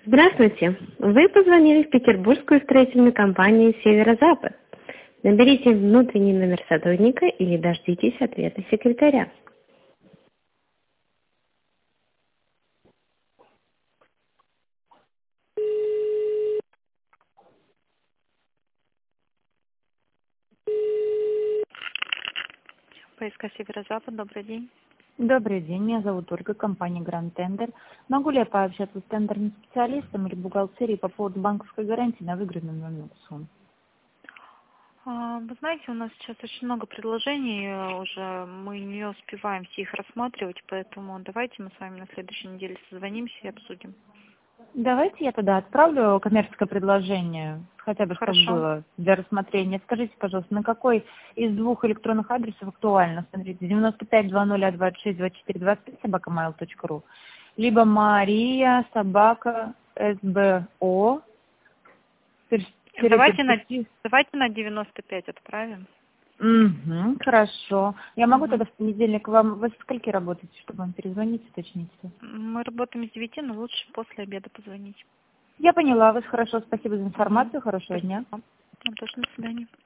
Здравствуйте. Вы позвонили в петербургскую строительную компанию «Северо-Запад». Наберите внутренний номер сотрудника или дождитесь ответа секретаря. ПСК Северо-Запад, добрый день. Добрый день, меня зовут Ольга, компания Гранд Тендер. Могу ли я пообщаться с тендерным специалистом или бухгалтерией по поводу банковской гарантии на выигранную сумму? Вы знаете, у нас сейчас очень много предложений уже, мы не успеваем все их рассматривать, поэтому давайте мы с вами на следующей неделе созвонимся и обсудим. Давайте я тогда отправлю коммерческое предложение, хотя бы чтобы Хорошо. было для рассмотрения. Скажите, пожалуйста, на какой из двух электронных адресов актуально? Смотрите, 95-20-26-24-25 собакамайл.ру, либо Мария собака СБО Давайте на, перспектив. давайте на 95 отправим. Угу, хорошо. Я могу Мгм. тогда в понедельник вам... Вы со скольки работаете, чтобы вам перезвонить, уточнить всё? Мы работаем с 9, но лучше после обеда позвонить. Я поняла вас, хорошо. Спасибо за Мгм. информацию. Хорошего Спасибо. дня. Вам тоже до свидания.